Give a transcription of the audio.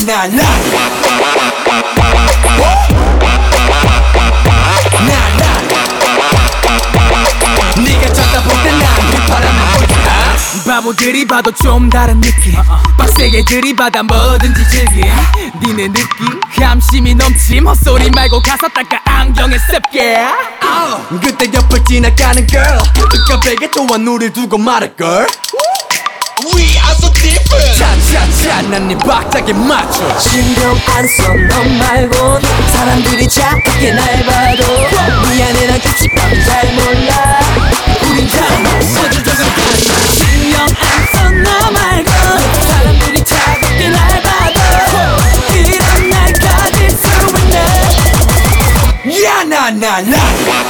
네가 쳐다볼 때 난 휘파람을 보자. 바보들이 봐도 좀 다른 느낌. 빡세게 들이받아 뭐든지 즐기. 니네 느낌 감심이 넘침. 헛소리 말고 가서 닦아 안경에 습게. 그때 옆을 지나가는 girl 깜빡이 또한 우릴 두고 말할 걸. We are so different. 차차차 난 네 박자에 맞춰. 신경 안 써 너 말고 사람들이 착하게 날 봐도 미안해 난 규칙감을 잘 몰라. 우린 잘 서주적은 달라. 신경 안 써 너 말고 사람들이 착하게 날 봐도 이런 날 가질 수 있네. 야 나